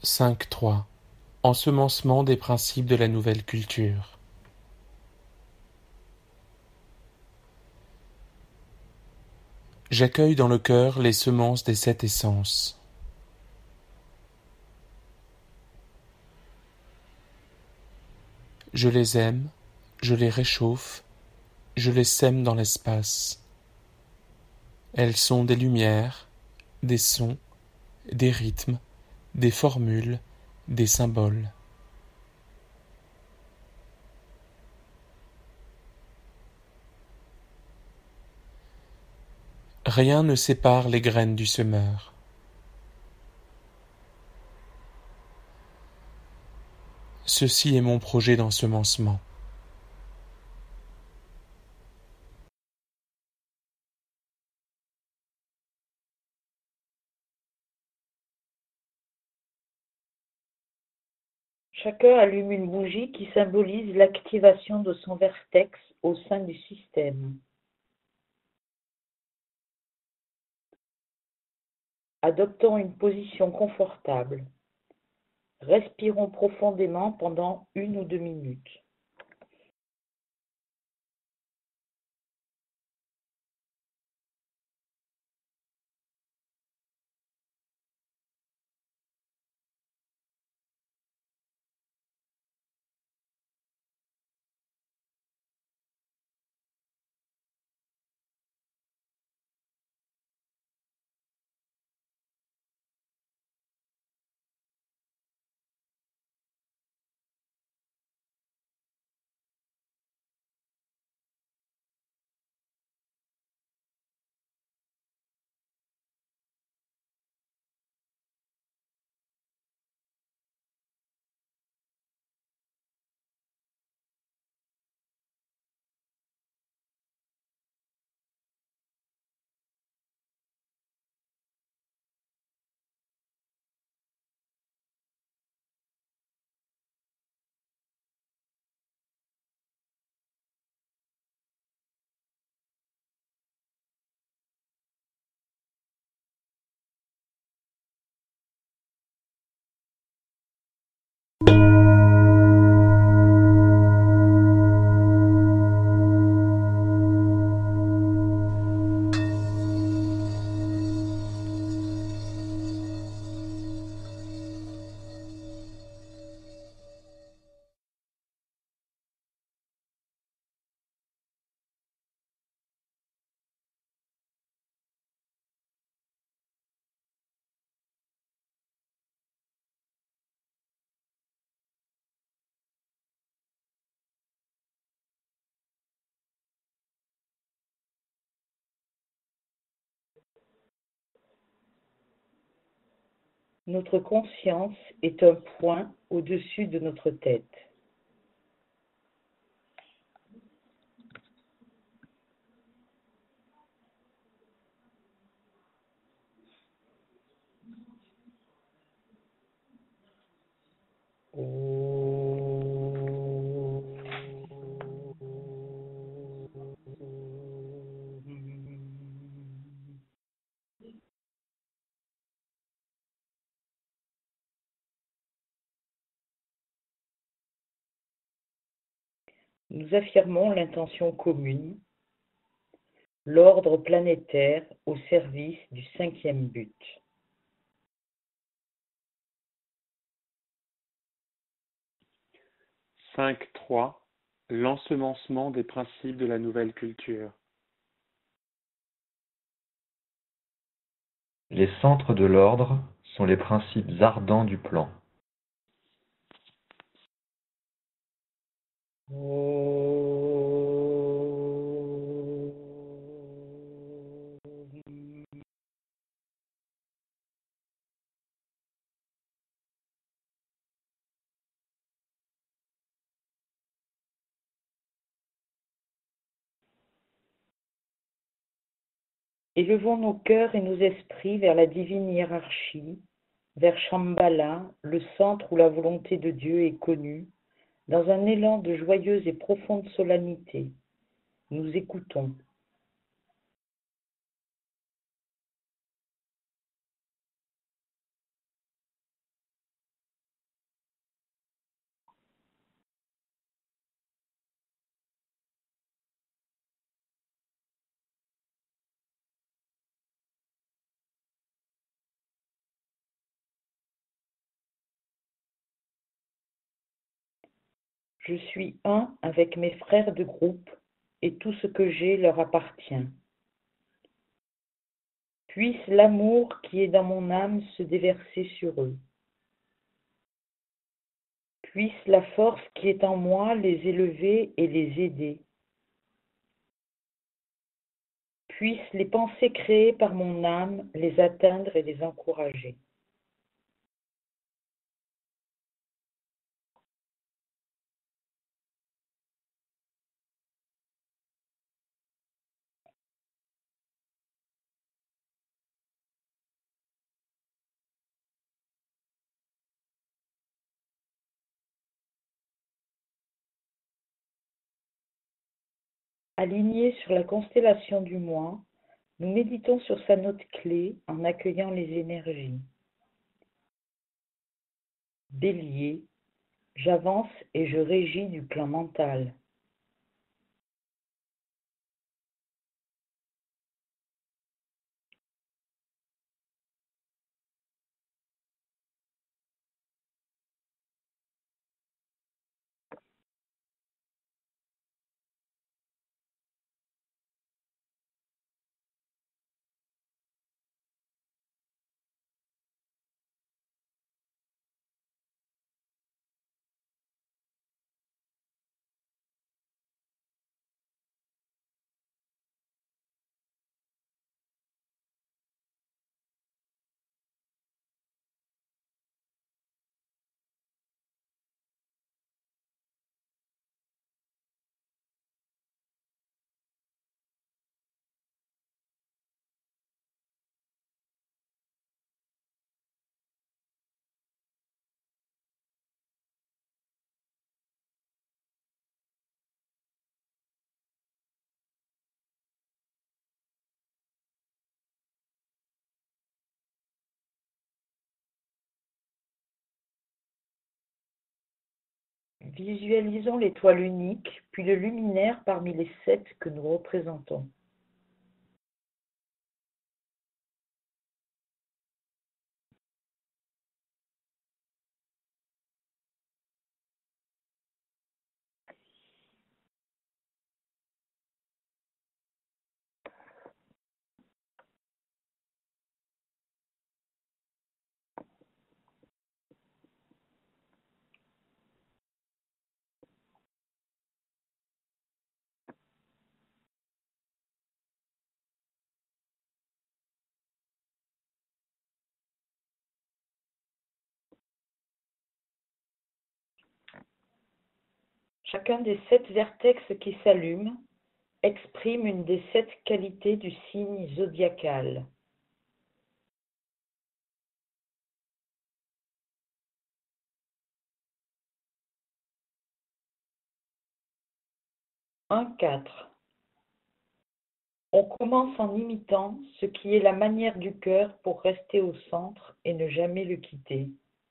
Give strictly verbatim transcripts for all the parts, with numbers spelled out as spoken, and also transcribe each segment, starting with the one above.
cinq trois. Ensemencement des principes de la nouvelle culture. J'accueille dans le cœur les semences des sept essences. Je les aime, je les réchauffe, je les sème dans l'espace. Elles sont des lumières, des sons, des rythmes, des formules, des symboles. Rien ne sépare les graines du semeur. Ceci est mon projet d'ensemencement. Chacun allume une bougie qui symbolise l'activation de son vertex au sein du système. Adoptons une position confortable. Respirons profondément pendant une ou deux minutes. Notre conscience est un point au-dessus de notre tête. Nous affirmons l'intention commune, l'ordre planétaire au service du cinquième but. cinq trois. L'ensemencement des principes de la nouvelle culture. Les centres de l'ordre sont les principes ardents du plan. Élevons nos cœurs et nos esprits vers la divine hiérarchie, vers Shambhala, le centre où la volonté de Dieu est connue, dans un élan de joyeuse et profonde solennité. Nous écoutons. Je suis un avec mes frères de groupe, et tout ce que j'ai leur appartient. Puisse l'amour qui est dans mon âme se déverser sur eux. Puisse la force qui est en moi les élever et les aider. Puissent les pensées créées par mon âme les atteindre et les encourager. Alignés sur la constellation du moi, nous méditons sur sa note clé en accueillant les énergies. Bélier, j'avance et je régis du plan mental. Visualisons l'étoile unique, puis le luminaire parmi les sept que nous représentons. Chacun des sept vertex qui s'allument exprime une des sept qualités du signe zodiacal. un quatre. On commence en imitant ce qui est la manière du cœur pour rester au centre et ne jamais le quitter.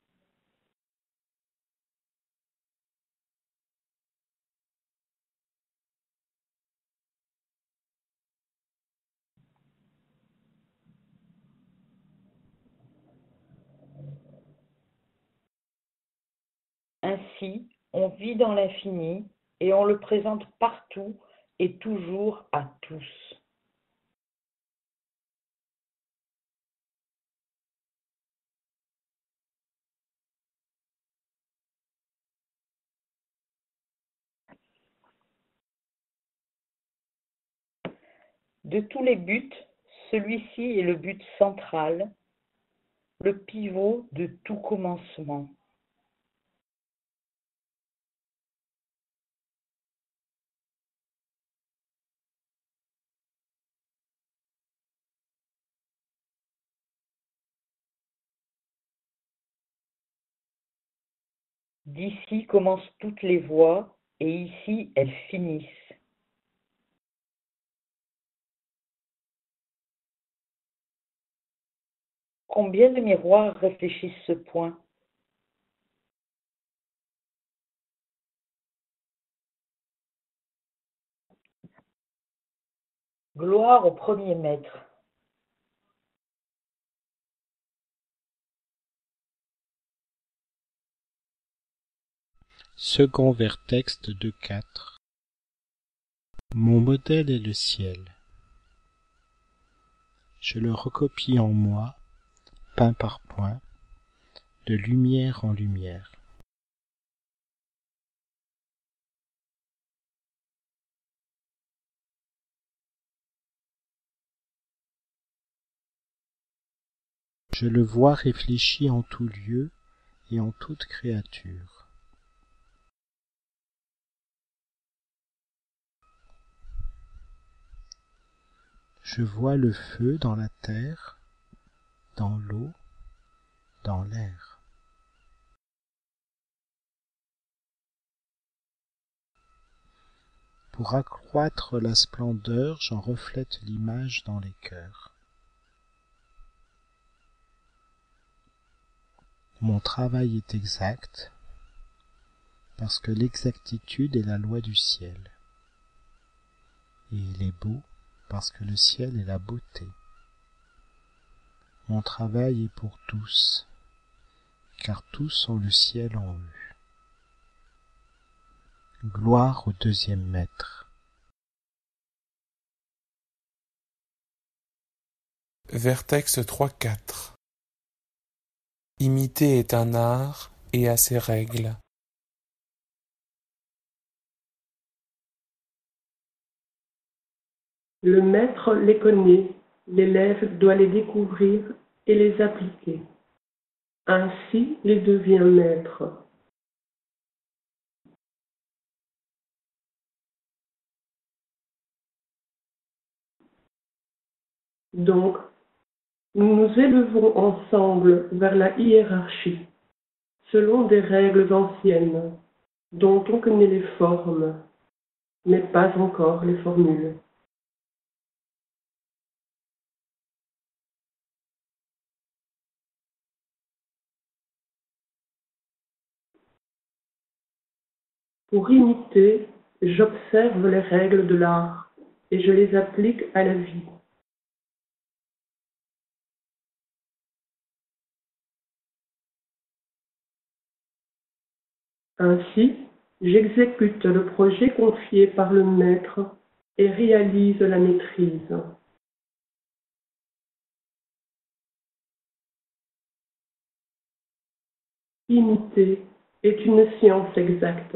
Ainsi, on vit dans l'infini et on le présente partout et toujours à tous. De tous les buts, celui-ci est le but central, le pivot de tout commencement. D'ici commencent toutes les voies et ici elles finissent. Combien de miroirs réfléchissent ce point? Gloire au premier maître. Second vertex de deux quatre. Mon modèle est le ciel. Je le recopie en moi, point par point, de lumière en lumière. Je le vois réfléchi en tout lieu et en toute créature. Je vois le feu dans la terre, dans l'eau, dans l'air. Pour accroître la splendeur, j'en reflète l'image dans les cœurs. Mon travail est exact, parce que l'exactitude est la loi du ciel. Et il est beau, parce que le ciel est la beauté. Mon travail est pour tous, car tous ont le ciel en eux. Gloire au deuxième maître. Vertex trois quatre. Imiter est un art et a ses règles. Le maître les connaît, l'élève doit les découvrir et les appliquer. Ainsi il devient maître. Donc, nous nous élevons ensemble vers la hiérarchie, selon des règles anciennes, dont on connaît les formes, mais pas encore les formules. Pour imiter, j'observe les règles de l'art et je les applique à la vie. Ainsi, j'exécute le projet confié par le maître et réalise la maîtrise. Imiter est une science exacte.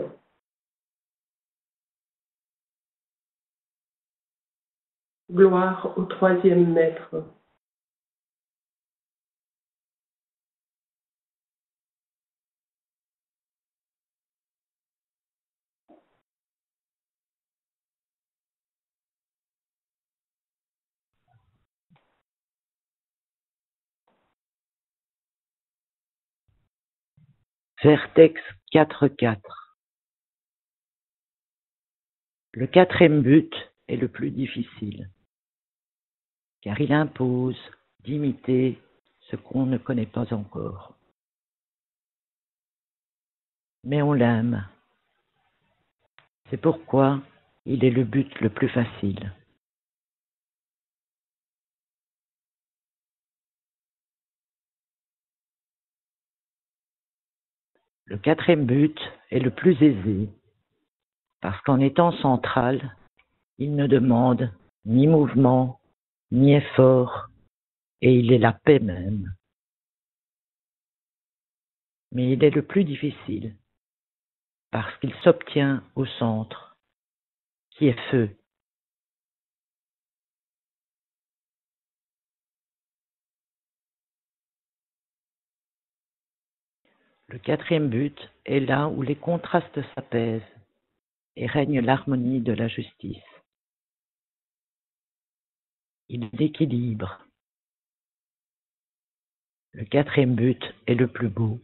Gloire au troisième maître. Vertex quatre quatre. Le quatrième but est le plus difficile, car il impose d'imiter ce qu'on ne connaît pas encore. Mais on l'aime. C'est pourquoi il est le but le plus facile. Le quatrième but est le plus aisé, parce qu'en étant central, il ne demande ni mouvement, ni effort, et il est la paix même. Mais il est le plus difficile, parce qu'il s'obtient au centre, qui est feu. Le quatrième but est là où les contrastes s'apaisent et règne l'harmonie de la justice. Il l'équilibre. Le quatrième but est le plus beau.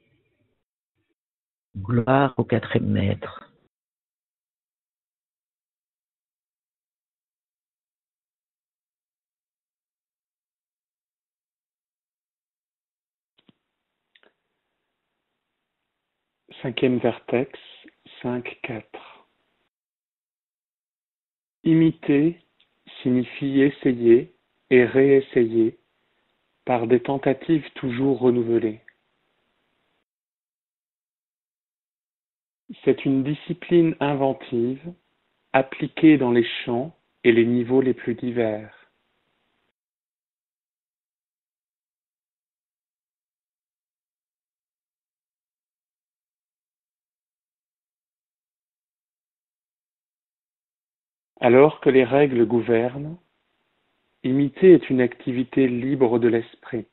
Gloire au quatrième maître. Cinquième vertex, cinq quatre. Imiter signifie essayer et réessayer par des tentatives toujours renouvelées. C'est une discipline inventive appliquée dans les champs et les niveaux les plus divers. Alors que les règles gouvernent, imiter est une activité libre de l'esprit.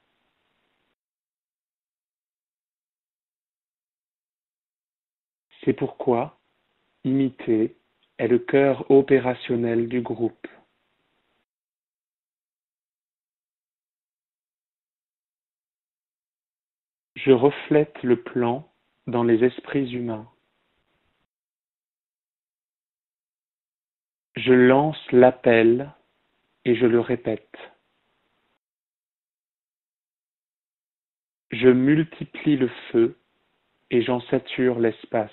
C'est pourquoi imiter est le cœur opérationnel du groupe. Je reflète le plan dans les esprits humains. Je lance l'appel et je le répète. Je multiplie le feu et j'en sature l'espace.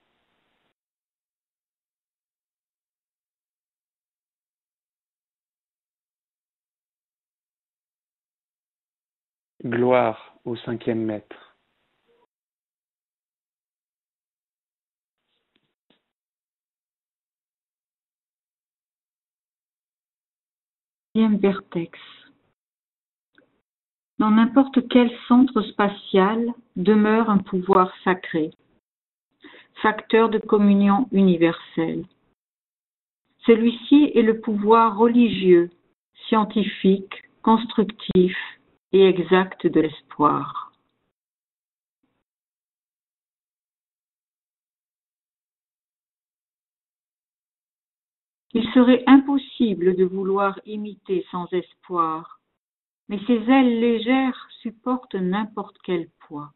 Gloire au cinquième maître. Deuxième vertex. Dans n'importe quel centre spatial demeure un pouvoir sacré, facteur de communion universelle. Celui-ci est le pouvoir religieux, scientifique, constructif et exact de l'espoir. Il serait impossible de vouloir imiter sans espoir, mais ces ailes légères supportent n'importe quel poids.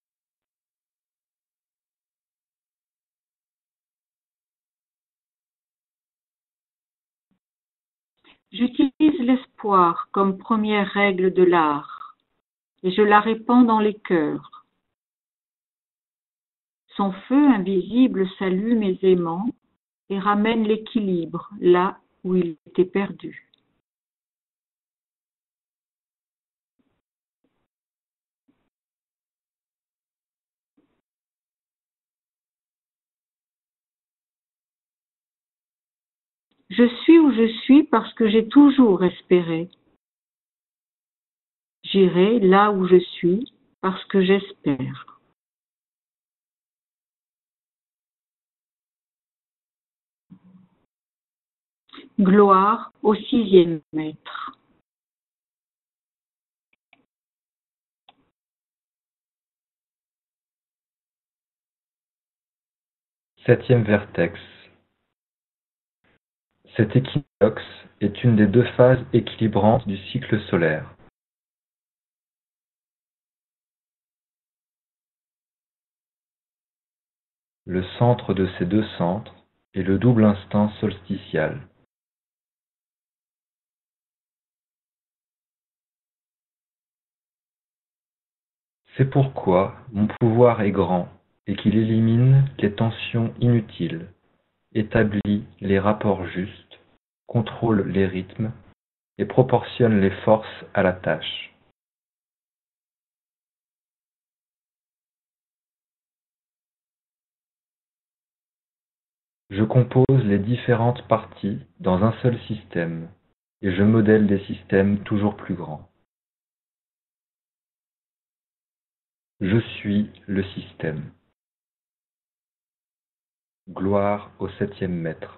J'utilise l'espoir comme première règle de l'art et je la répands dans les cœurs. Son feu invisible s'allume aisément et ramène l'équilibre là où il était perdu. Je suis où je suis parce que j'ai toujours espéré. J'irai là où je suis parce que j'espère. Gloire au sixième maître. Septième vertex. Cet équinoxe est une des deux phases équilibrantes du cycle solaire. Le centre de ces deux centres est le double instant solsticial. C'est pourquoi mon pouvoir est grand et qu'il élimine les tensions inutiles, établit les rapports justes, contrôle les rythmes et proportionne les forces à la tâche. Je compose les différentes parties dans un seul système et je modèle des systèmes toujours plus grands. Je suis le système. Gloire au septième maître.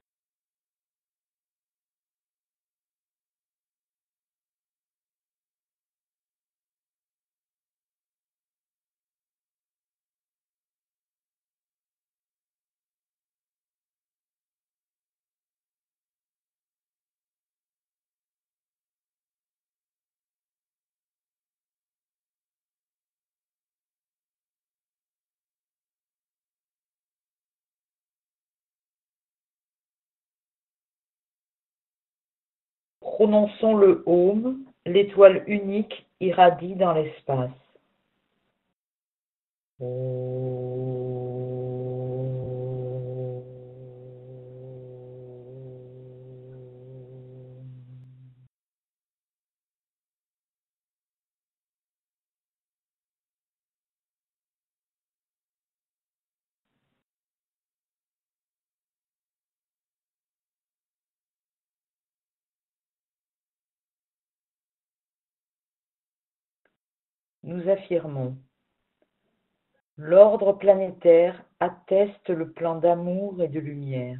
Prononçons le Om, l'étoile unique irradie dans l'espace. nous affirmons: l'ordre planétaire atteste le plan d'amour et de lumière.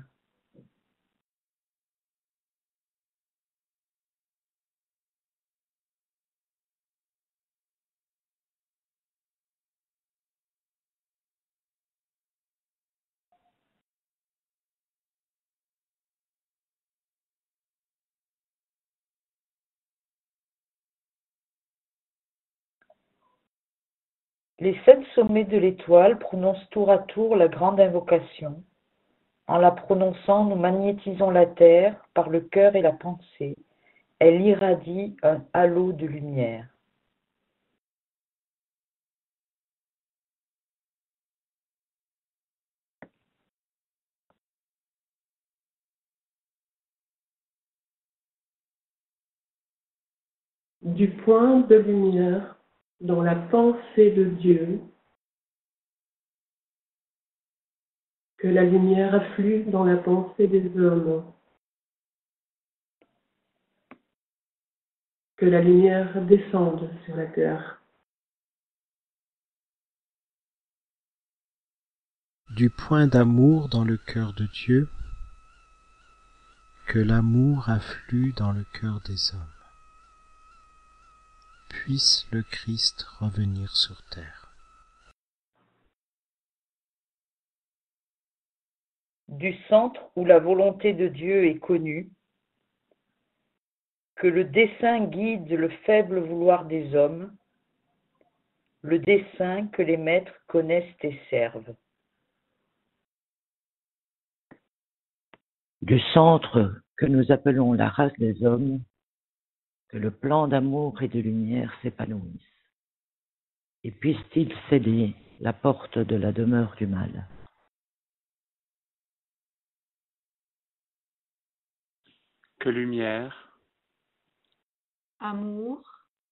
Les sept sommets de l'étoile prononcent tour à tour la grande invocation. En la prononçant, nous magnétisons la Terre par le cœur et la pensée. Elle irradie un halo de lumière. Du point de lumière dans la pensée de Dieu, que la lumière afflue dans la pensée des hommes, que la lumière descende sur la terre. Du point d'amour dans le cœur de Dieu, que l'amour afflue dans le cœur des hommes. Puisse le Christ revenir sur terre. Du centre où la volonté de Dieu est connue, que le dessein guide le faible vouloir des hommes, le dessein que les maîtres connaissent et servent. Du centre que nous appelons la race des hommes, que le plan d'amour et de lumière s'épanouisse, et puisse-t-il sceller la porte de la demeure du mal. Que lumière, Amour,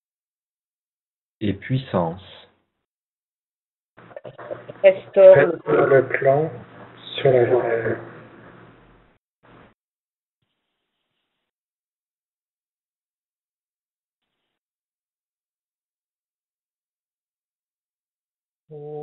et puissance Restaure le Faites le plan sur la terre. Om